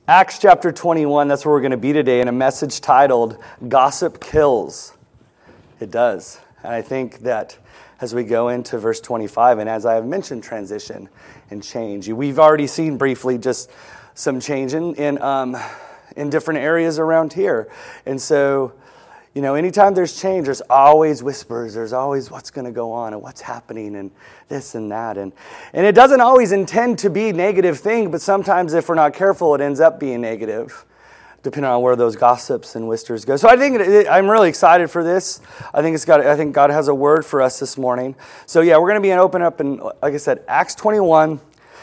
Acts chapter 21, that's where we're going to be today, in a message titled, Gossip Kills. It does. And I think that as we go into verse 25, and as I have mentioned, transition and change. We've already seen briefly just some change in different areas around here. And so, anytime there's change, there's always whispers. There's always what's going to go on and what's happening and this and that. And it doesn't always intend to be a negative thing, but sometimes if we're not careful, it ends up being negative, depending on where those gossips and whispers go. So I think I'm really excited for this. I think God has a word for us this morning. So yeah, we're going to be open up in, like I said, Acts 21,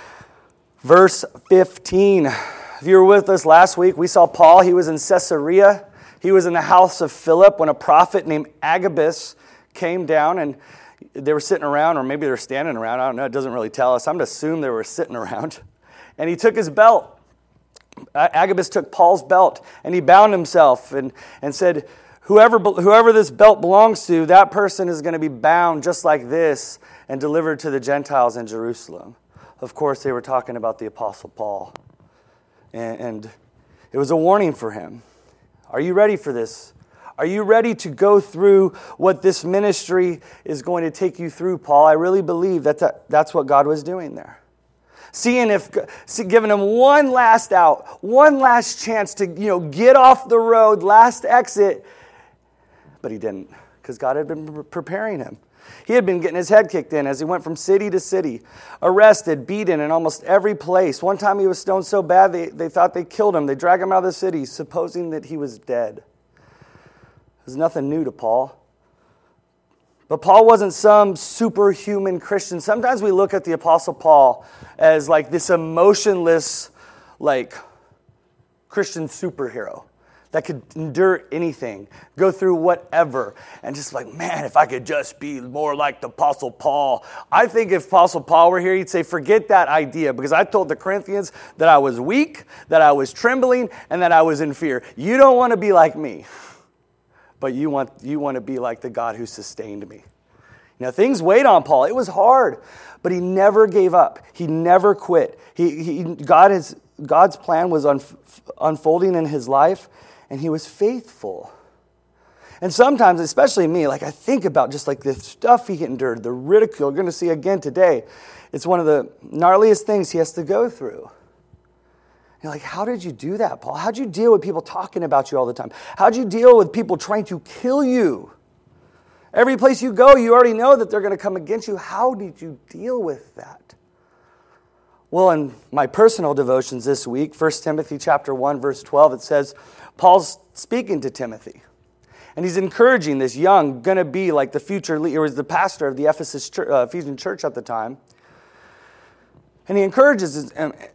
verse 15. If you were with us last week, we saw Paul. He was in Caesarea. He was in the house of Philip when a prophet named Agabus came down, and they were sitting around, or maybe they were standing around. I don't know. It doesn't really tell us. I'm going to assume they were sitting around. And he took his belt. Agabus took Paul's belt, and he bound himself and said, whoever this belt belongs to, that person is going to be bound just like this and delivered to the Gentiles in Jerusalem. Of course, they were talking about the Apostle Paul. And it was a warning for him. Are you ready for this? Are you ready to go through what this ministry is going to take you through, Paul? I really believe that's what God was doing there. Giving him one last out, one last chance to, get off the road, last exit. But he didn't, because God had been preparing him. He had been getting his head kicked in as he went from city to city, arrested, beaten in almost every place. One time he was stoned so bad they thought they killed him. They dragged him out of the city, supposing that he was dead. There's nothing new to Paul. But Paul wasn't some superhuman Christian. Sometimes we look at the Apostle Paul as like this emotionless, Christian superhero that could endure anything, go through whatever, and just man, if I could just be more like the Apostle Paul. I think if Apostle Paul were here, he'd say, forget that idea, because I told the Corinthians that I was weak, that I was trembling, and that I was in fear. You don't want to be like me, but you want to be like the God who sustained me. Things weighed on Paul. It was hard, but he never gave up. He never quit. God's plan was unfolding in his life, and he was faithful. And sometimes, especially me, I think about just the stuff he endured, the ridicule. We're going to see again today. It's one of the gnarliest things he has to go through. You're how did you do that, Paul? How'd you deal with people talking about you all the time? How'd you deal with people trying to kill you? Every place you go, you already know that they're going to come against you. How did you deal with that? Well, in my personal devotions this week, 1 Timothy chapter 1, verse 12, it says, Paul's speaking to Timothy. And he's encouraging this young, going to be the future leader, was the pastor of the Ephesian church at the time. And he encourages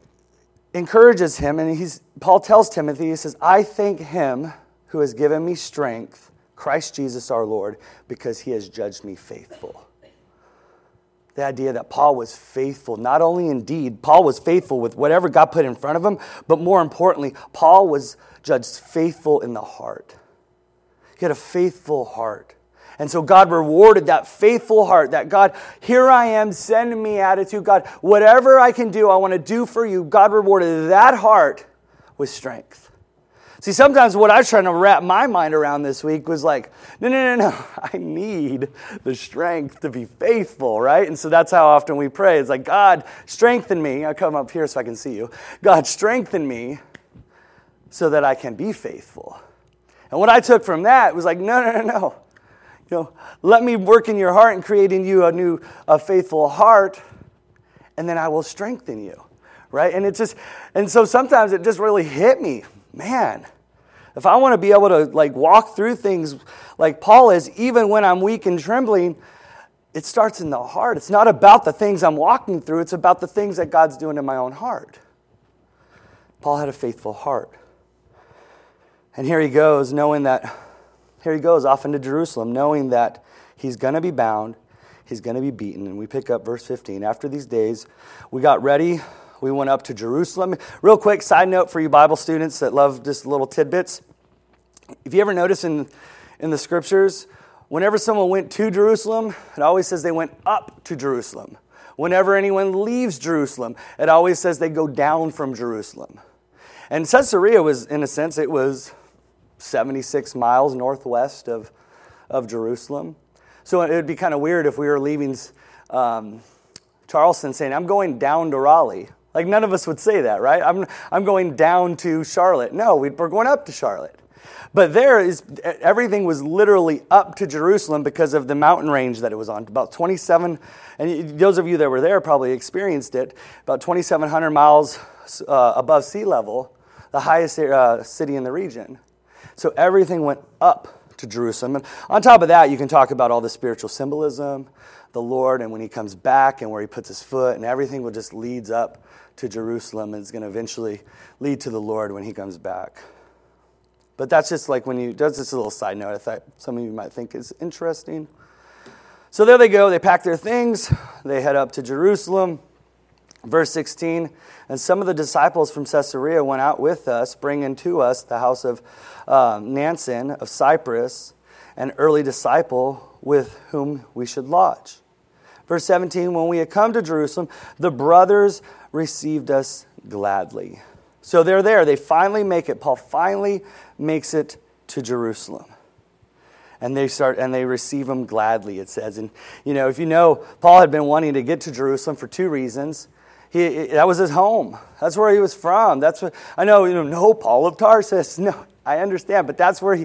him, and Paul tells Timothy, he says, I thank him who has given me strength, Christ Jesus our Lord, because he has judged me faithful. The idea that Paul was faithful, not only in deed, Paul was faithful with whatever God put in front of him, but more importantly, Paul was judged faithful in the heart. He had a faithful heart. And so God rewarded that faithful heart, that God, here I am, send me attitude. God, whatever I can do, I want to do for you. God rewarded that heart with strength. See, sometimes what I was trying to wrap my mind around this week was no. I need the strength to be faithful, right? And so that's how often we pray. It's God, strengthen me. I'll come up here so I can see you. God, strengthen me so that I can be faithful. And what I took from that was no. Let me work in your heart and create in you a faithful heart, and then I will strengthen you, right? And so sometimes it just really hit me. Man, if I want to be able to walk through things like Paul is, even when I'm weak and trembling, it starts in the heart. It's not about the things I'm walking through. It's about the things that God's doing in my own heart. Paul had a faithful heart. And here he goes off into Jerusalem, knowing that he's going to be bound, he's going to be beaten. And we pick up verse 15. After these days, we got ready. We went up to Jerusalem. Real quick side note for you Bible students that love just little tidbits. If you ever notice in the scriptures, whenever someone went to Jerusalem, it always says they went up to Jerusalem. Whenever anyone leaves Jerusalem, it always says they go down from Jerusalem. And Caesarea was, in a sense, it was 76 miles northwest of Jerusalem. So it would be kind of weird if we were leaving Charleston saying, I'm going down to Raleigh. Like, none of us would say that, right? I'm going down to Charlotte. No, we're going up to Charlotte. But everything was literally up to Jerusalem because of the mountain range that it was on. About 27, and those of you that were there probably experienced it, about 2,700 miles above sea level, the highest city in the region. So everything went up to Jerusalem. And on top of that, you can talk about all the spiritual symbolism, the Lord, and when he comes back and where he puts his foot, and everything will just leads up to Jerusalem, and it's going to eventually lead to the Lord when he comes back. But that's just like that's just a little side note I thought some of you might think is interesting. So there they go. They pack their things. They head up to Jerusalem. Verse 16, and some of the disciples from Caesarea went out with us, bringing to us the house of Mnason of Cyprus, an early disciple with whom we should lodge. Verse 17, when we had come to Jerusalem, the brothers received us gladly. So they're there. They finally make it. Paul finally makes it to Jerusalem. And they receive him gladly, it says. And, if you know, Paul had been wanting to get to Jerusalem for two reasons. That was his home. That's where he was from. That's what I know. No, Paul of Tarsus. No, I understand, but that's where he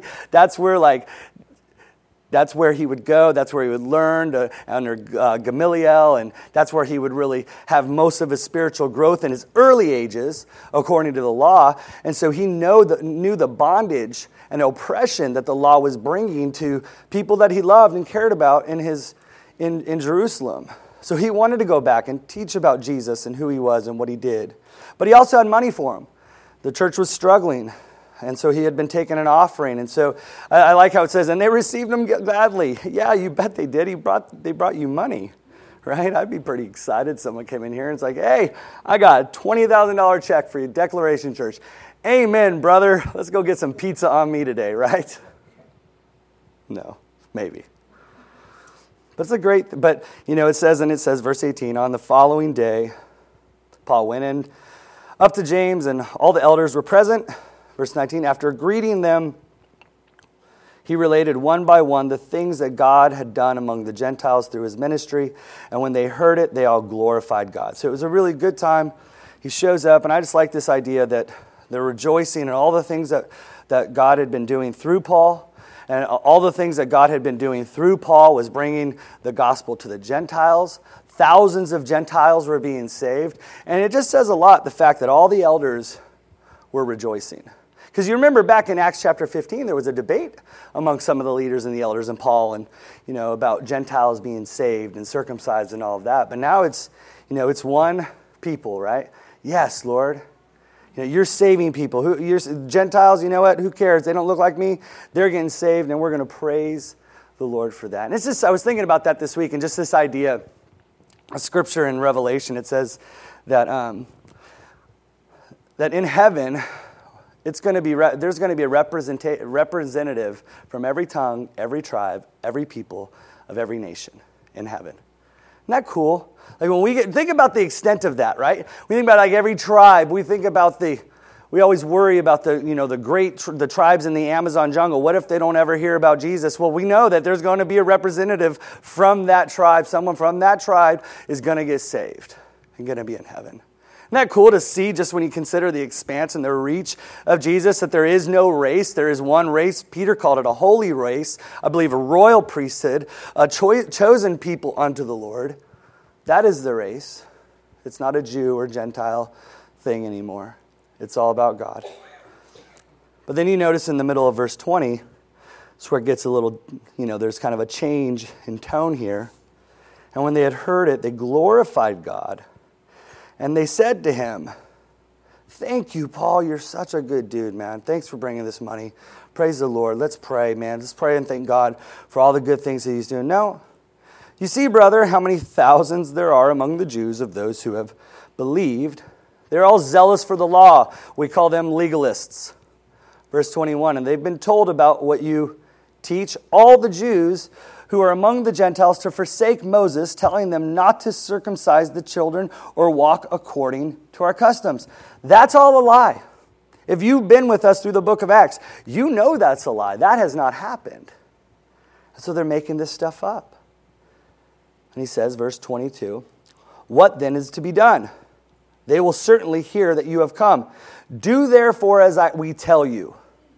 would go. That's where he would learn under Gamaliel, and that's where he would really have most of his spiritual growth in his early ages, according to the law. And so he knew the bondage and oppression that the law was bringing to people that he loved and cared about in Jerusalem. So he wanted to go back and teach about Jesus and who he was and what he did. But he also had money for him. The church was struggling, and so he had been taking an offering. And so I like how it says, and they received him gladly. Yeah, you bet they did. They brought you money, right? I'd be pretty excited. Someone came in here and it's like, hey, I got a $20,000 check for you, Declaration Church. Amen, brother. Let's go get some pizza on me today, right? No, maybe. But it says, verse 18, on the following day, Paul went in up to James, and all the elders were present. Verse 19, after greeting them, he related one by one the things that God had done among the Gentiles through his ministry. And when they heard it, they all glorified God. So it was a really good time. He shows up, and I just like this idea that they're rejoicing in all the things that God had been doing through Paul. And all the things that God had been doing through Paul was bringing the gospel to the Gentiles. Thousands of Gentiles were being saved. And it just says a lot, the fact that all the elders were rejoicing. Because you remember back in Acts chapter 15, there was a debate among some of the leaders and the elders and Paul and, about Gentiles being saved and circumcised and all of that. But now it's one people, right? Yes, Lord. You're saving people. You're Gentiles, you know what? Who cares? They don't look like me. They're getting saved, and we're going to praise the Lord for that. And I was thinking about that this week, and just this idea, a scripture in Revelation, it says that that in heaven, there's going to be a representative from every tongue, every tribe, every people of every nation in heaven. Isn't that cool? Like when think about the extent of that, right? We think about like every tribe. We think about we always worry about the tribes in the Amazon jungle. What if they don't ever hear about Jesus? Well, we know that there's going to be a representative from that tribe. Someone from that tribe is going to get saved and going to be in heaven. Isn't that cool to see, just when you consider the expanse and the reach of Jesus, that there is no race, there is one race. Peter called it a holy race, I believe a royal priesthood, a chosen people unto the Lord. That is the race. It's not a Jew or Gentile thing anymore. It's all about God. But then you notice in the middle of verse 20, it's where it gets a little, there's kind of a change in tone here. And when they had heard it, they glorified God. And they said to him, thank you, Paul. You're such a good dude, man. Thanks for bringing this money. Praise the Lord. Let's pray, man. Let's pray and thank God for all the good things that he's doing. No. You see, brother, how many thousands there are among the Jews of those who have believed. They're all zealous for the law. We call them legalists. Verse 21, and they've been told about what you teach all the Jews who are among the Gentiles to forsake Moses, telling them not to circumcise the children or walk according to our customs. That's all a lie. If you've been with us through the book of Acts, you know that's a lie. That has not happened. So they're making this stuff up. And he says, verse 22, what then is to be done? They will certainly hear that you have come. Do therefore as we tell you.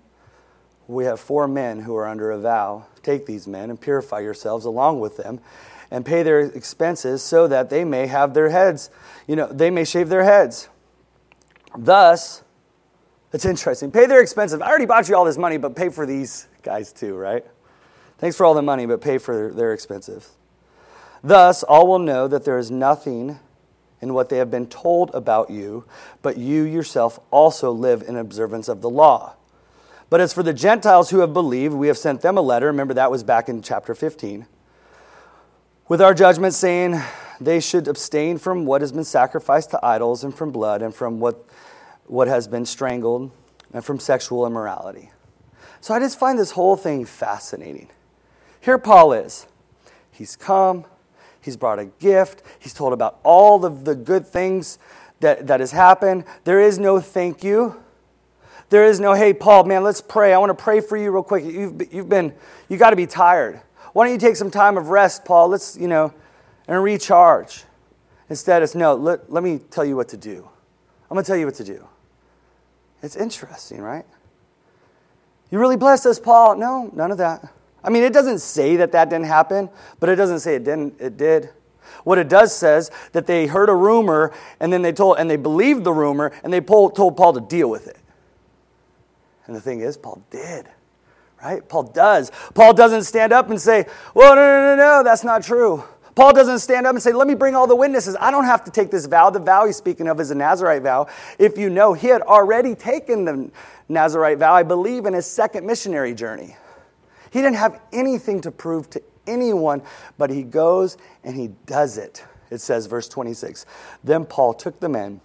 We have 4 men who are under a vow. Take these men and purify yourselves along with them and pay their expenses so that they may have their heads, they may shave their heads. Thus, it's interesting. Pay their expenses. I already bought you all this money, but pay for these guys too, right? Thanks for all the money, but pay for their expenses. Thus, all will know that there is nothing in what they have been told about you, but you yourself also live in observance of the law. But as for the Gentiles who have believed, we have sent them a letter. Remember, that was back in chapter 15. With our judgment saying they should abstain from what has been sacrificed to idols and from blood and from what has been strangled and from sexual immorality. So I just find this whole thing fascinating. Here Paul is. He's come. He's brought a gift. He's told about all of the good things that has happened. There is no thank you. There is no, hey, Paul, man, let's pray. I want to pray for you real quick. You got to be tired. Why don't you take some time of rest, Paul? Let's, and recharge. Instead, it's, no, let me tell you what to do. I'm going to tell you what to do. It's interesting, right? You really blessed us, Paul. No, none of that. I mean, it doesn't say that didn't happen, but it doesn't say it didn't. It did. What it does says that they heard a rumor, and then they believed the rumor, and they told Paul to deal with it. And the thing is, Paul did, right? Paul does. Paul doesn't stand up and say, well, no, that's not true. Paul doesn't stand up and say, let me bring all the witnesses. I don't have to take this vow. The vow he's speaking of is a Nazirite vow. If you know, he had already taken the Nazirite vow, I believe, in his second missionary journey. He didn't have anything to prove to anyone, but he goes and he does it. It says, verse 26, then Paul took the men,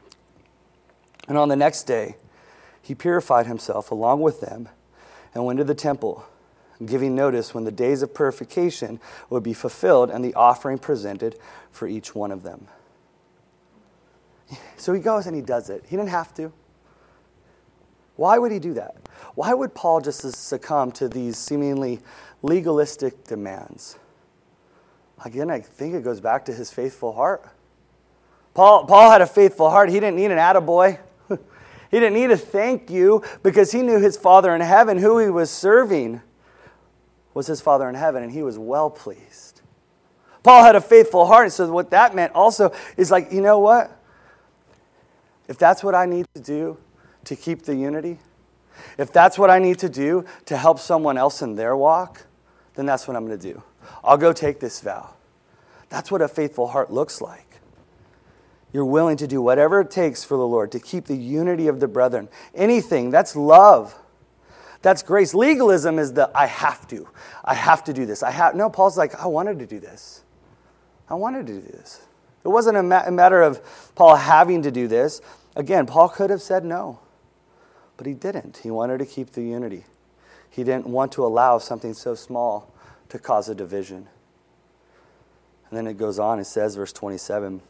and on the next day, he purified himself along with them and went to the temple, giving notice when the days of purification would be fulfilled and the offering presented for each one of them. So he goes and he does it. He didn't have to. Why would he do that? Why would Paul just succumb to these seemingly legalistic demands? Again, I think it goes back to his faithful heart. Paul had a faithful heart. He didn't need an attaboy. He didn't need a thank you because he knew his Father in heaven, who he was serving, was his Father in heaven, and he was well pleased. Paul had a faithful heart, so what that meant also is like, you know what? If that's what I need to do to keep the unity, if that's what I need to do to help someone else in their walk, then that's what I'm going to do. I'll go take this vow. That's what a faithful heart looks like. You're willing to do whatever it takes for the Lord to keep the unity of the brethren. Anything, that's love. That's grace. Legalism is I have to do this. No, Paul's like, I wanted to do this. I wanted to do this. It wasn't a matter of Paul having to do this. Again, Paul could have said no, but he didn't. He wanted to keep the unity. He didn't want to allow something so small to cause a division. And then it goes on, it says, verse 27,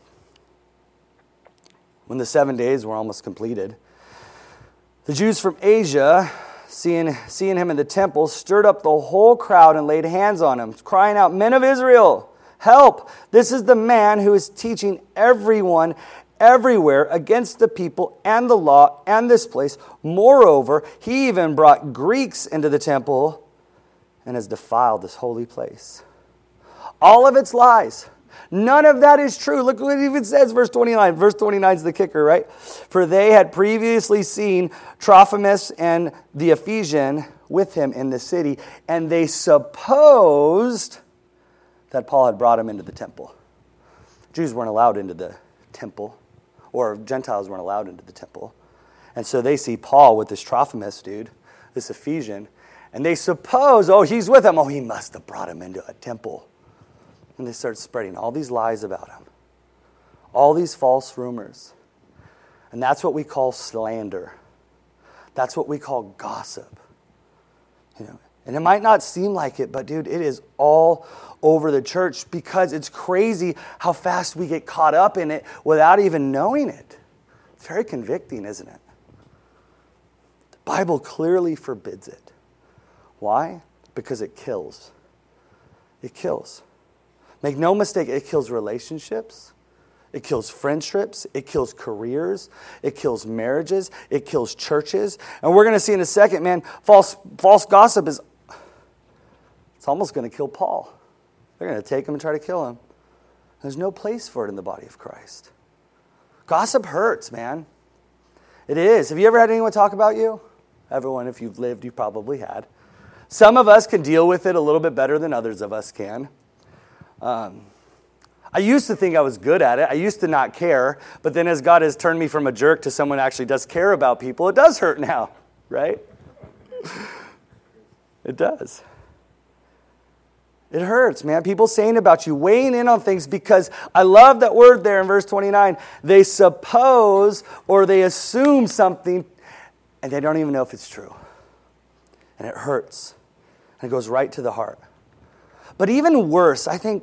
when the 7 days were almost completed, the Jews from Asia, seeing him in the temple, stirred up the whole crowd and laid hands on him, crying out, "Men of Israel, help! This is the man who is teaching everyone everywhere against the people and the law and this place. Moreover, he even brought Greeks into the temple and has defiled this holy place." All of it's lies. None of that is true. Look what it even says, verse 29. Verse 29 is the kicker, right? For they had previously seen Trophimus and the Ephesian with him in the city, and they supposed that Paul had brought him into the temple. Jews weren't allowed into the temple, or Gentiles weren't allowed into the temple. And so they see Paul with this Trophimus dude, this Ephesian, and they suppose, oh, he's with him. Oh, he must have brought him into a temple. And they start spreading all these lies about him, all these false rumors. And that's what we call slander. That's what we call gossip. And it might not seem like it, but dude, it is all over the church because it's crazy how fast we get caught up in it without even knowing it. It's very convicting, isn't it? Bible clearly forbids it. Why? Because it kills. It kills. Make no mistake, it kills relationships. It kills friendships. It kills careers. It kills marriages. It kills churches. And we're going to see in a second, man, false gossip it's almost going to kill Paul. They're going to take him and try to kill him. There's no place for it in the body of Christ. Gossip hurts, man. It is. Have you ever had anyone talk about you? Everyone, if you've lived, you probably had. Some of us can deal with it a little bit better than others of us can. I used to think I was good at it. I used to not care. But then as God has turned me from a jerk to someone who actually does care about people, it does hurt now, right? It does. It hurts, man. People saying about you, weighing in on things because I love that word there in verse 29. They suppose or they assume something and they don't even know if it's true. And it hurts. And it goes right to the heart. But even worse, I think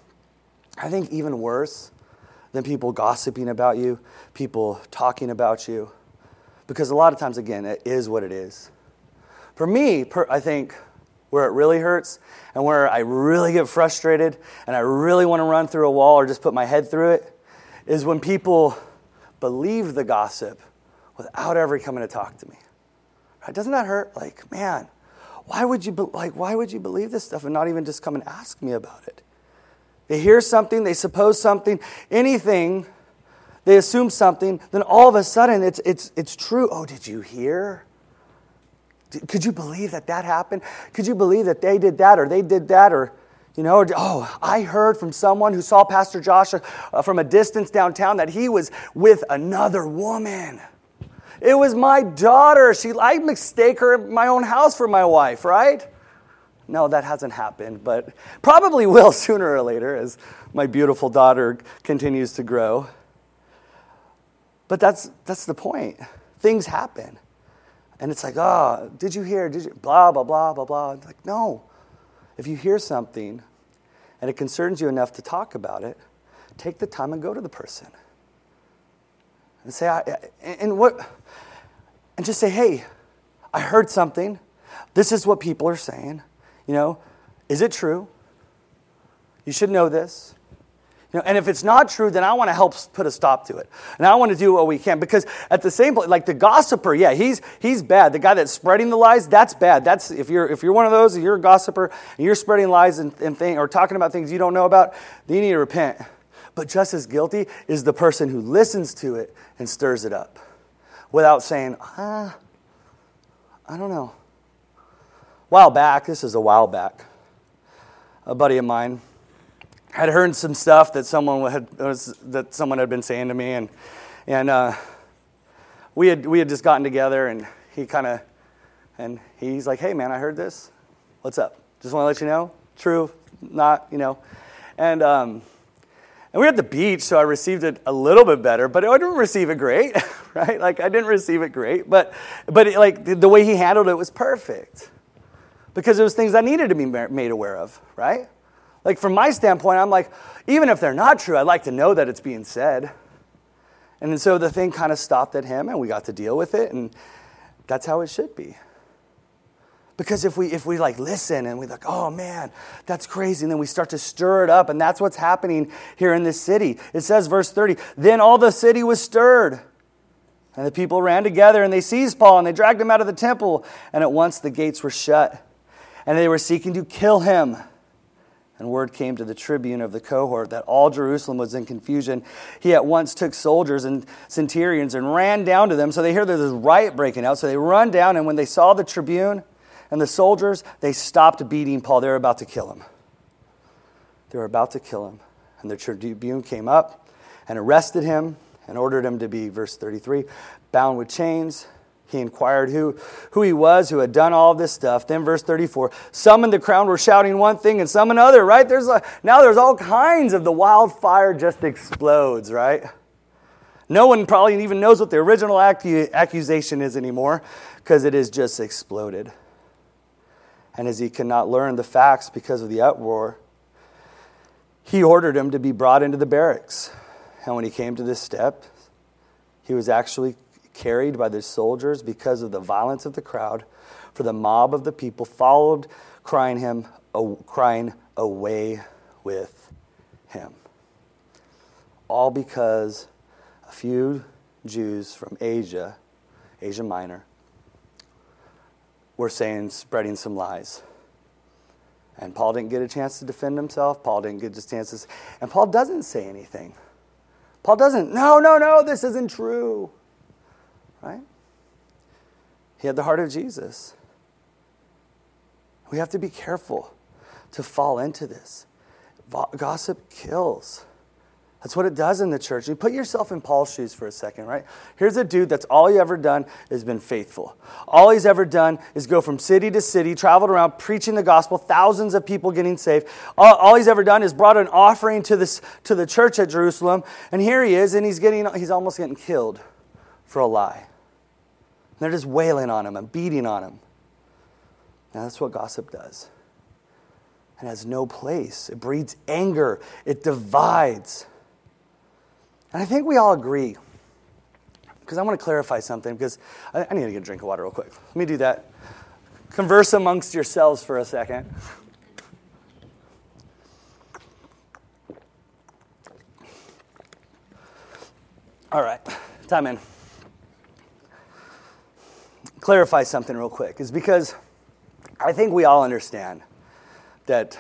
even worse than people gossiping about you, people talking about you, because a lot of times, again, it is what it is. For me, I think where it really hurts and where I really get frustrated and I really want to run through a wall or just put my head through it is when people believe the gossip without ever coming to talk to me. Right? Doesn't that hurt? Like, man, why would you believe this stuff and not even just come and ask me about it? They hear something, they suppose something, anything, they assume something, then all of a sudden it's true. Oh, did you hear? Could you believe that happened? Could you believe that they did that or they did that? Or, I heard from someone who saw Pastor Josh from a distance downtown that he was with another woman. It was my daughter. I mistake her in my own house for my wife, right? No, that hasn't happened, but probably will sooner or later as my beautiful daughter continues to grow. But that's the point. Things happen. And it's like, did you hear? Did you? Blah, blah, blah, blah, blah. It's like, no. If you hear something and it concerns you enough to talk about it, take the time and go to the person. And say, and just say, hey, I heard something. This is what people are saying. Is it true? You should know this. And if it's not true, then I want to help put a stop to it. And I want to do what we can. Because at the same point, like the gossiper, yeah, he's bad. The guy that's spreading the lies, that's bad. That's if you're one of those, you're a gossiper, and you're spreading lies and or talking about things you don't know about, then you need to repent. But just as guilty is the person who listens to it and stirs it up without saying, I don't know. This is a while back, a buddy of mine had heard some stuff that someone had been saying to me, and we had just gotten together, and he's like, hey man, I heard this. What's up? Just want to let you know. True, not, and we were at the beach, so I received it a little bit better, but I didn't receive it great, right? Like I didn't receive it great, but the way he handled it was perfect. Because it was things I needed to be made aware of, right? Like from my standpoint, I'm like, even if they're not true, I'd like to know that it's being said. And so the thing kind of stopped at him and we got to deal with it, and that's how it should be. Because if we like listen and we like, oh man, that's crazy, and then we start to stir it up, and that's what's happening here in this city. It says, verse 30, then all the city was stirred. And the people ran together and they seized Paul and they dragged him out of the temple, and at once the gates were shut. And they were seeking to kill him. And word came to the tribune of the cohort that all Jerusalem was in confusion. He at once took soldiers and centurions and ran down to them. So they hear there's this riot breaking out. So they run down, and when they saw the tribune and the soldiers, they stopped beating Paul. They were about to kill him. And the tribune came up and arrested him and ordered him to be, verse 33, bound with chains. He inquired who he was, who had done all this stuff. Then verse 34, some in the crowd were shouting one thing and some another, right? Now there's all kinds of the wildfire just explodes, right? No one probably even knows what the original accusation is anymore because it has just exploded. And as he could not learn the facts because of the uproar, he ordered him to be brought into the barracks. And when he came to this step, he was actually carried by the soldiers because of the violence of the crowd, for the mob of the people followed, crying, away with him. All because a few Jews from Asia Minor, were spreading some lies. And Paul didn't get a chance to defend himself. Paul didn't get his chances. And Paul doesn't say anything. Paul doesn't, no, this isn't true. Right? He had the heart of Jesus. We have to be careful to fall into this. Gossip kills. That's what it does in the church. You put yourself in Paul's shoes for a second, right? Here's a dude that's all he ever done is been faithful. All he's ever done is go from city to city, traveled around preaching the gospel, thousands of people getting saved. All he's ever done is brought an offering to the church at Jerusalem, and here he is, and he's almost getting killed for a lie. And they're just wailing on him and beating on him. Now that's what gossip does. It has no place. It breeds anger. It divides. And I think we all agree, because I want to clarify something, because I need to get a drink of water real quick. Let me do that. Converse amongst yourselves for a second. All right, time in. Clarify something real quick, is because I think we all understand that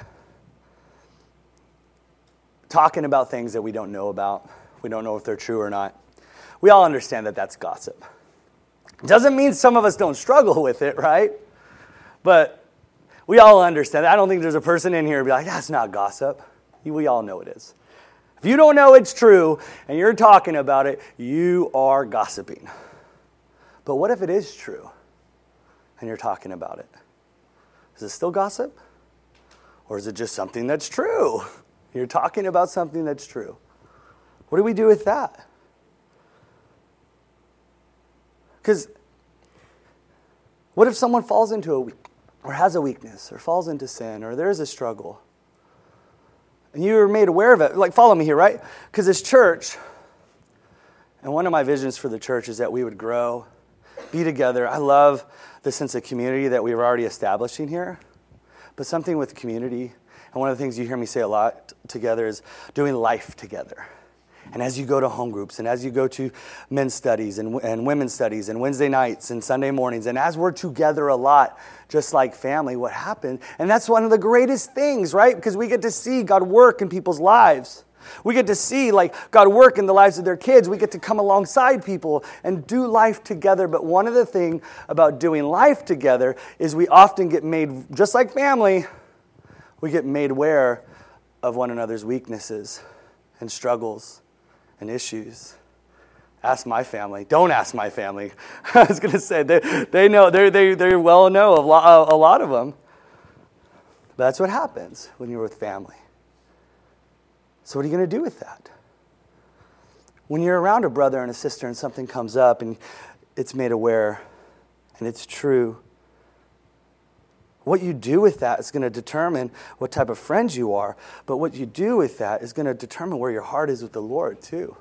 talking about things that we don't know about, we don't know if they're true or not, we all understand that that's gossip. Doesn't mean some of us don't struggle with it, right? But we all understand. I don't think there's a person in here who'd be like, that's not gossip. We all know it is. If you don't know it's true and you're talking about it, you are gossiping. But what if it is true and you're talking about it? Is it still gossip? Or is it just something that's true? You're talking about something that's true. What do we do with that? Because what if someone falls into or has a weakness, or falls into sin, or there's a struggle, and you were made aware of it? Like, follow me here, right? Because this church, and one of my visions for the church is that we would grow, be together. I love the sense of community that we were already establishing here, but something with community, and one of the things you hear me say a lot together is doing life together. And as you go to home groups, and as you go to men's studies and women's studies and Wednesday nights and Sunday mornings, and as we're together a lot, just like family, what happened? And that's one of the greatest things, right? Because we get to see God work in people's lives. We get to see God work in the lives of their kids. We get to come alongside people and do life together. But one of the things about doing life together is we often get made, just like family, we get made aware of one another's weaknesses and struggles and issues. Ask my family. Don't ask my family. I was going to say, they know, they well know a lot of them. But that's what happens when you're with family. So what are you going to do with that? When you're around a brother and a sister and something comes up and it's made aware and it's true, what you do with that is going to determine what type of friends you are. But what you do with that is going to determine where your heart is with the Lord too.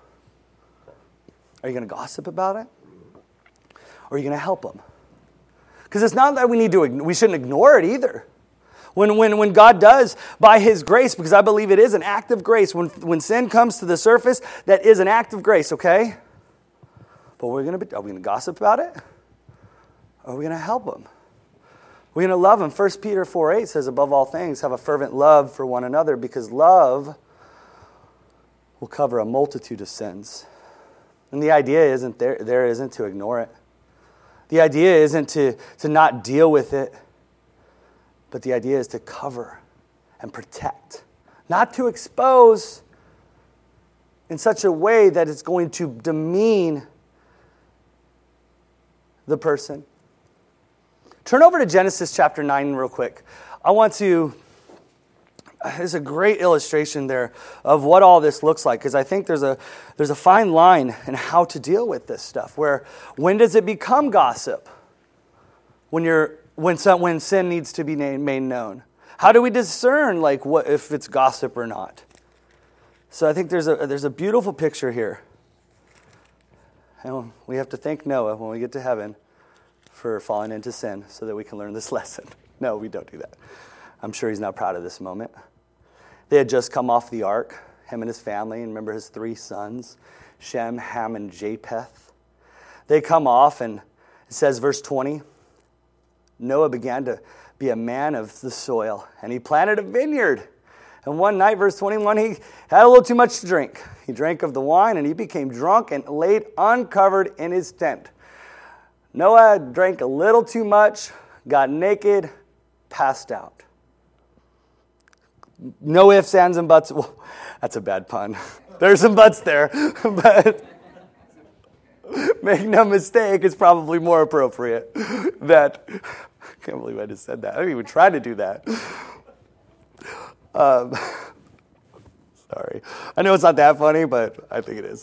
Are you going to gossip about it? Or are you going to help them? Because it's not that we shouldn't ignore it either. When God does, by His grace, because I believe it is an act of grace, when sin comes to the surface, that is an act of grace, okay? But are we going to gossip about it? Or are we going to help them? We're going to love them. 1 Peter 4:8 says, above all things, have a fervent love for one another, because love will cover a multitude of sins. And the idea isn't to ignore it. The idea isn't to not deal with it. But the idea is to cover and protect. Not to expose in such a way that it's going to demean the person. Turn over to Genesis chapter 9 real quick. There's a great illustration there of what all this looks like, because I think there's a fine line in how to deal with this stuff. When does it become gossip? When sin needs to be made known? How do we discern if it's gossip or not? So I think there's a beautiful picture here. And we have to thank Noah when we get to heaven for falling into sin so that we can learn this lesson. No, we don't do that. I'm sure he's not proud of this moment. They had just come off the ark, him and his family, and remember his 3 sons, Shem, Ham, and Japheth. They come off, and it says, verse 20, Noah began to be a man of the soil, and he planted a vineyard. And one night, verse 21, he had a little too much to drink. He drank of the wine, and he became drunk and laid uncovered in his tent. Noah drank a little too much, got naked, passed out. No ifs, ands, and buts. Well, that's a bad pun. There's some buts there, but make no mistake, it's probably more appropriate that, I can't believe I just said that. I didn't even try to do that. Sorry. I know it's not that funny, but I think it is.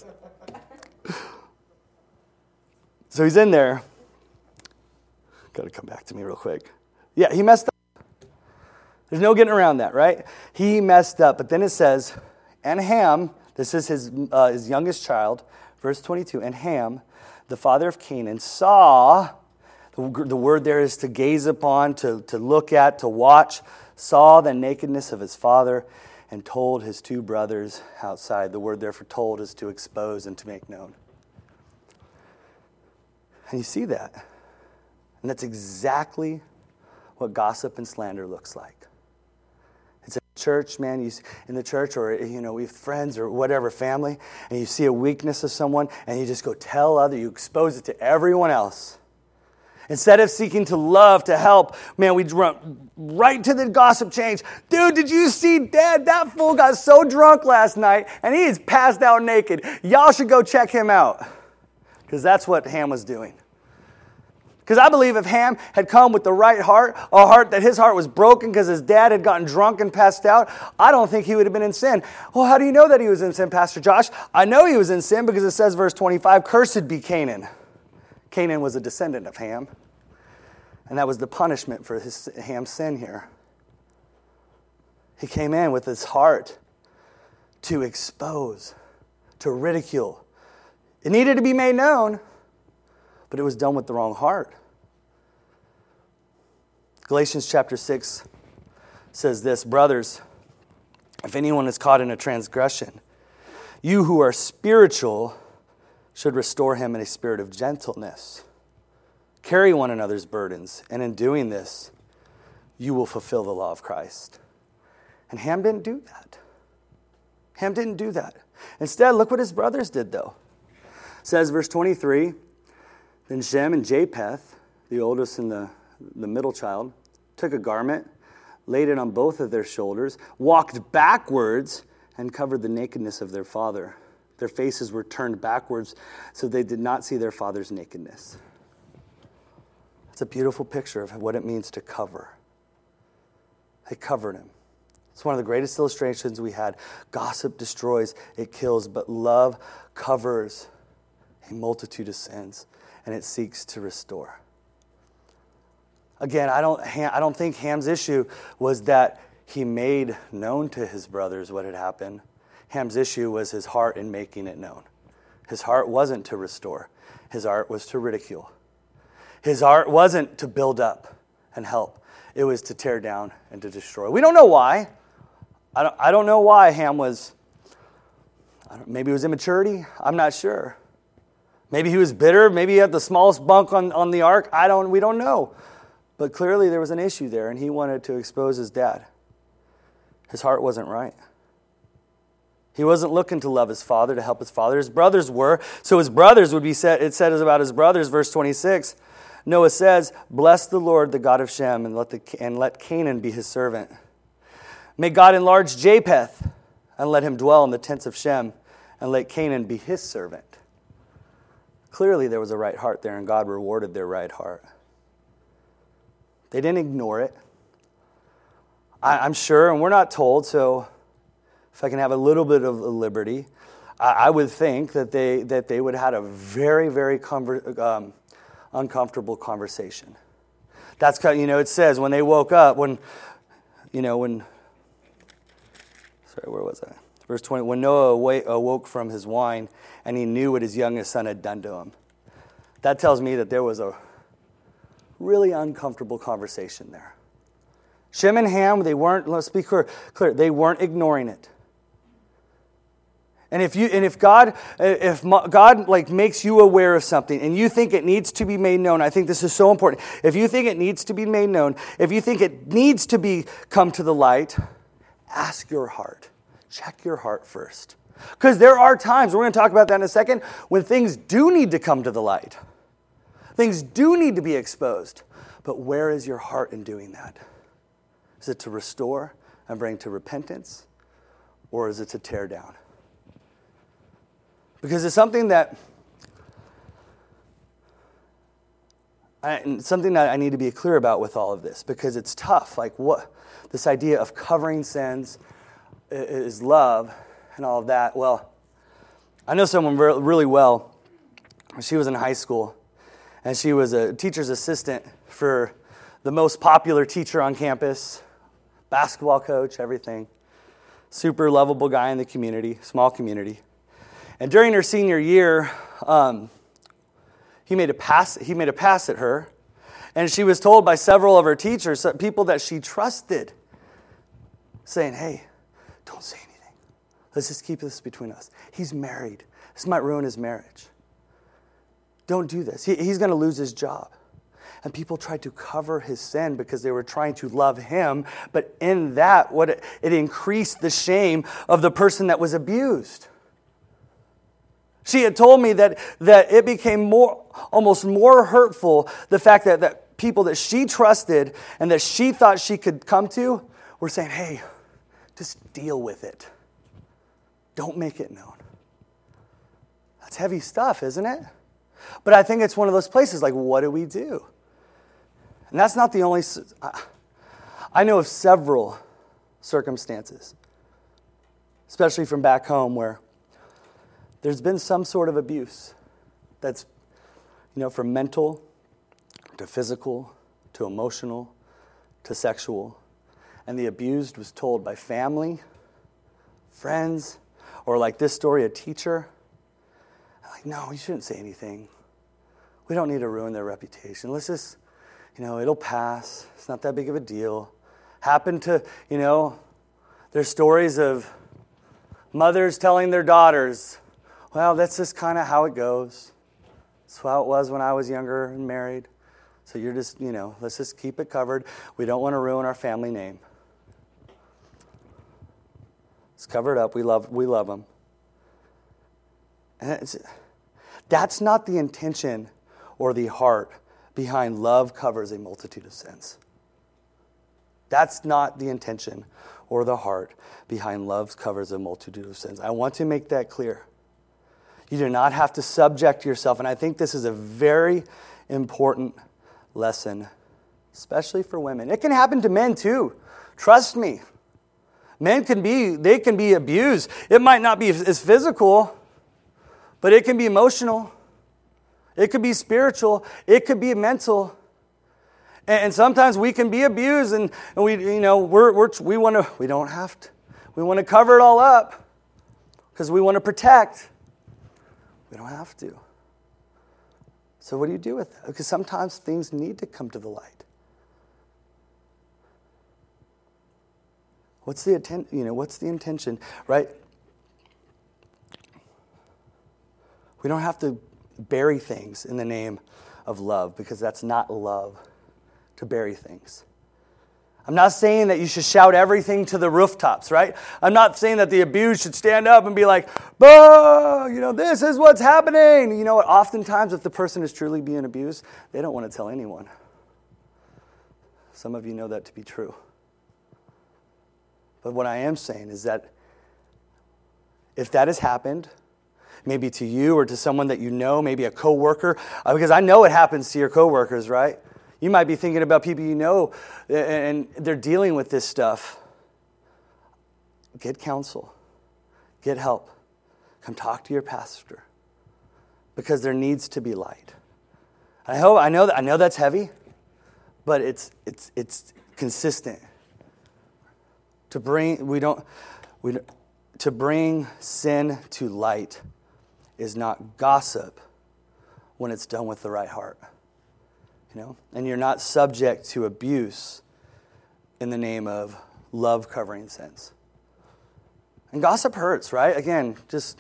So he's in there. Got to come back to me real quick. Yeah, he messed up. There's no getting around that, right? He messed up. But then it says, and Ham, this is his youngest child, verse 22, and Ham, the father of Canaan, saw, the word there is to gaze upon, to look at, to watch, saw the nakedness of his father, and told his 2 brothers outside. The word there for told is to expose and to make known. And you see that. And that's exactly what gossip and slander looks like. It's a church, man, in the church, or we have friends or whatever, family, and you see a weakness of someone, and you just go tell you expose it to everyone else. Instead of seeking to love, to help, man, we run right to the gossip change. Dude, did you see Dad? That fool got so drunk last night, and he is passed out naked. Y'all should go check him out. Because that's what Ham was doing. Because I believe if Ham had come with the right heart, a heart that his heart was broken because his dad had gotten drunk and passed out, I don't think he would have been in sin. Well, how do you know that he was in sin, Pastor Josh? I know he was in sin because it says, verse 25, cursed be Canaan. Canaan was a descendant of Ham. And that was the punishment for Ham's sin here. He came in with his heart to expose, to ridicule. It needed to be made known, but it was done with the wrong heart. Galatians chapter 6 says this, brothers, if anyone is caught in a transgression, you who are spiritual should restore him in a spirit of gentleness. Carry one another's burdens, and in doing this, you will fulfill the law of Christ. And Ham didn't do that. Ham didn't do that. Instead, look what his brothers did, though. It says, verse 23, then Shem and Japheth, the oldest and the middle child, took a garment, laid it on both of their shoulders, walked backwards, and covered the nakedness of their father. Their faces were turned backwards, so they did not see their father's nakedness. It's a beautiful picture of what it means to cover. They covered him. It's one of the greatest illustrations we had. Gossip destroys, it kills, but love covers a multitude of sins, and it seeks to restore. Again, I don't think Ham's issue was that he made known to his brothers what had happened. Ham's issue was his heart in making it known. His heart wasn't to restore. His heart was to ridicule. His heart wasn't to build up and help. It was to tear down and to destroy. We don't know why. I don't know why Ham was, maybe it was immaturity. I'm not sure. Maybe he was bitter. Maybe he had the smallest bunk on the ark. We don't know. But clearly there was an issue there, and he wanted to expose his dad. His heart wasn't right. He wasn't looking to love his father, to help his father. His brothers were. So his brothers would be said, it says about his brothers, verse 26, Noah says, bless the Lord, the God of Shem, and let Canaan be his servant. May God enlarge Japheth, and let him dwell in the tents of Shem, and let Canaan be his servant. Clearly there was a right heart there, and God rewarded their right heart. They didn't ignore it. I'm sure, and we're not told, so if I can have a little bit of liberty, I would think that they would have had a very, very uncomfortable conversation. That's kind of, it says when they woke up, where was I? Verse 20, when Noah awoke from his wine and he knew what his youngest son had done to him. That tells me that there was a really uncomfortable conversation there. Shem and Ham, let's be clear, they weren't ignoring it. And if God like makes you aware of something and you think it needs to be made known, I think this is so important. If you think it needs to be made known, if you think it needs to come to the light, ask your heart. Check your heart first. Because there are times, we're going to talk about that in a second, when things do need to come to the light. Things do need to be exposed. But where is your heart in doing that? Is it to restore and bring to repentance? Or is it to tear down? Because it's something that I need to be clear about with all of this, because it's tough. Like what this idea of covering sins is love and all of that. Well, I know someone really well. She was in high school, and she was a teacher's assistant for the most popular teacher on campus, basketball coach, everything. Super lovable guy in the community, small community. And during her senior year, he made a pass at her, and she was told by several of her teachers, people that she trusted, saying, "Hey, don't say anything. Let's just keep this between us. He's married. This might ruin his marriage. Don't do this. He's going to lose his job." And people tried to cover his sin because they were trying to love him, but in that, it increased the shame of the person that was abused. She had told me that it became almost more hurtful, the fact that people that she trusted and that she thought she could come to were saying, "Hey, just deal with it. Don't make it known." That's heavy stuff, isn't it? But I think it's one of those places, like, what do we do? And that's not the only... I know of several circumstances, especially from back home, where there's been some sort of abuse that's, from mental to physical to emotional to sexual. And the abused was told by family, friends, or like this story, a teacher. Like, no, you shouldn't say anything. We don't need to ruin their reputation. Let's just, it'll pass. It's not that big of a deal. Happened to, there's stories of mothers telling their daughters, "Well, that's just kind of how it goes. That's how it was when I was younger and married. So you're just, let's just keep it covered. We don't want to ruin our family name. It's covered up. We love them." And that's not the intention or the heart behind love covers a multitude of sins. That's not the intention or the heart behind love covers a multitude of sins. I want to make that clear. You do not have to subject yourself, and I think this is a very important lesson, especially for women. It can happen to men too. Trust me. Men can be abused. It might not be as physical, but it can be emotional. It could be spiritual. It could be mental. And sometimes we can be abused, and we don't have to. We want to cover it all up because we want to protect. We don't have to. So what do you do with that? Because sometimes things need to come to the light. What's the intention, right? We don't have to bury things in the name of love, because that's not love to bury things. I'm not saying that you should shout everything to the rooftops, right? I'm not saying that the abused should stand up and be like, "Bah, this is what's happening." You know what? Oftentimes, if the person is truly being abused, they don't want to tell anyone. Some of you know that to be true. But what I am saying is that if that has happened, maybe to you or to someone that you know, maybe a coworker, because I know it happens to your coworkers, right? You might be thinking about people you know, and they're dealing with this stuff. Get counsel. Get help. Come talk to your pastor, because there needs to be light. I know that's heavy, but it's consistent. To bring, to bring sin to light is not gossip when it's done with the right heart. And you're not subject to abuse in the name of love covering sins. And gossip hurts, right? Again, just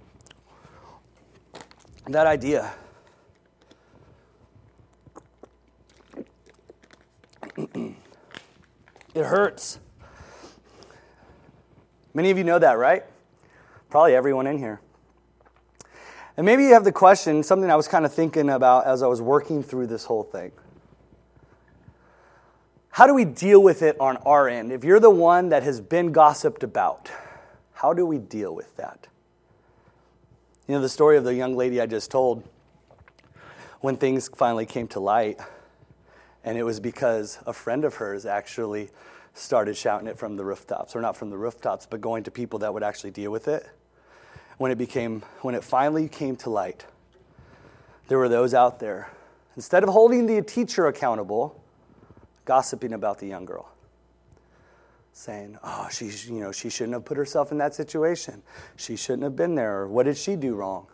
that idea. It hurts. Many of you know that, right? Probably everyone in here. And maybe you have the question, something I was kind of thinking about as I was working through this whole thing. How do we deal with it on our end? If you're the one that has been gossiped about, how do we deal with that? The story of the young lady I just told, when things finally came to light, and it was because a friend of hers actually started shouting it from the rooftops, or not from the rooftops, but going to people that would actually deal with it. When it finally came to light, there were those out there, instead of holding the teacher accountable, gossiping about the young girl, saying, "Oh, she shouldn't have put herself in that situation. She shouldn't have been there. Or what did she do wrong?"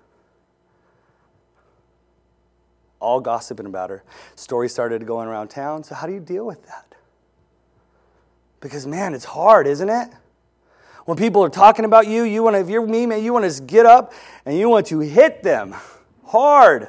All gossiping about her. Stories started going around town. So how do you deal with that? Because man, it's hard, isn't it? When people are talking about you, if you're me, man, you want to just get up and you want to hit them hard.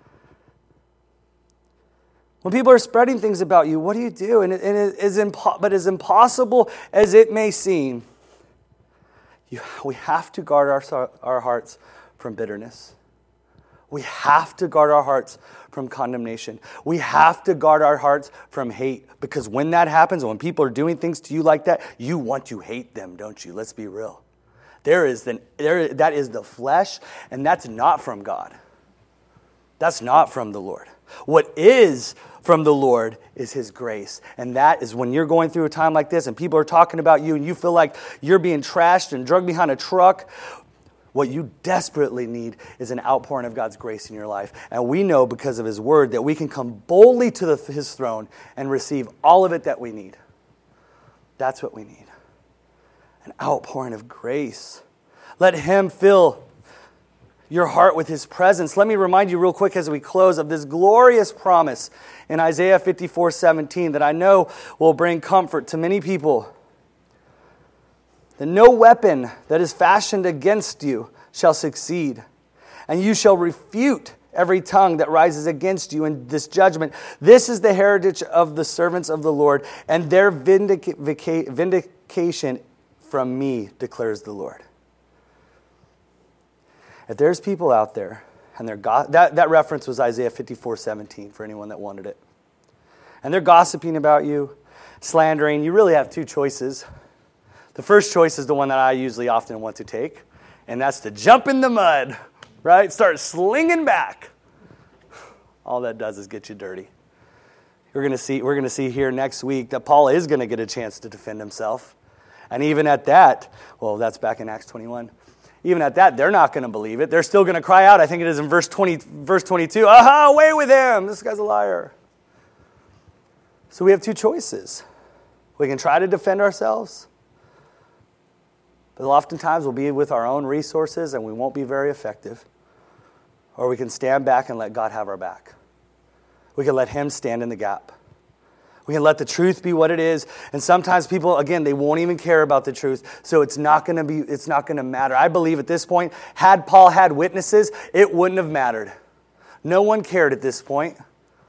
When people are spreading things about you, what do you do? But as impossible as it may seem, we have to guard our hearts from bitterness. We have to guard our hearts from condemnation. We have to guard our hearts from hate. Because when that happens, when people are doing things to you like that, you want to hate them, don't you? Let's be real. That is the flesh, and that's not from God. That's not from the Lord. What is from the Lord is His grace. And that is when you're going through a time like this and people are talking about you and you feel like you're being trashed and dragged behind a truck, what you desperately need is an outpouring of God's grace in your life. And we know because of His Word that we can come boldly to His throne and receive all of it that we need. That's what we need. An outpouring of grace. Let Him fill your heart with His presence. Let me remind you real quick as we close of this glorious promise in Isaiah 54:17 that I know will bring comfort to many people. That no weapon that is fashioned against you shall succeed, and you shall refute every tongue that rises against you in this judgment. This is the heritage of the servants of the Lord, and their vindication from me, declares the Lord. If there's people out there, and that reference was Isaiah 54:17 for anyone that wanted it, and they're gossiping about you, slandering, you really have two choices. The first choice is the one that I usually often want to take, and that's to jump in the mud, right? Start slinging back. All that does is get you dirty. We're going to see here next week that Paul is going to get a chance to defend himself. And even at that, well, that's back in Acts 21. Even at that, they're not going to believe it. They're still going to cry out. I think it is in verse 22. Aha, away with him. This guy's a liar. So we have two choices. We can try to defend ourselves, but oftentimes we'll be with our own resources and we won't be very effective. Or we can stand back and let God have our back. We can let Him stand in the gap. We can let the truth be what it is. And sometimes people, again, they won't even care about the truth. So it's not going to matter. I believe at this point, had Paul had witnesses, it wouldn't have mattered. No one cared at this point.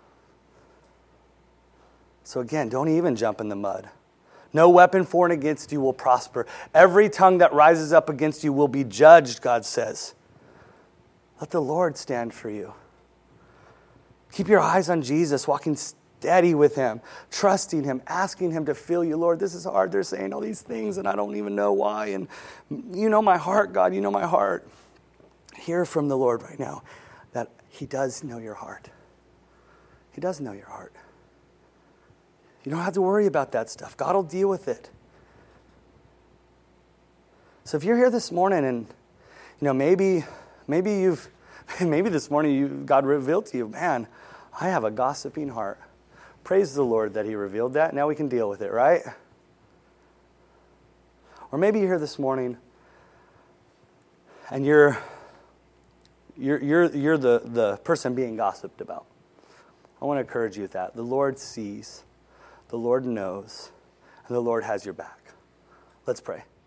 So again, don't even jump in the mud. No weapon formed against you will prosper. Every tongue that rises up against you will be judged, God says. Let the Lord stand for you. Keep your eyes on Jesus, walking steady with Him, trusting Him, asking Him to fill you. Lord, this is hard. They're saying all these things, and I don't even know why. And you know my heart, God. You know my heart. Hear from the Lord right now that He does know your heart. He does know your heart. You don't have to worry about that stuff. God will deal with it. So if you're here this morning and, maybe this morning God revealed to you, man, I have a gossiping heart. Praise the Lord that He revealed that. Now we can deal with it, right? Or maybe you're here this morning and you're the person being gossiped about, I want to encourage you with that. The Lord sees, the Lord knows, and the Lord has your back. Let's pray.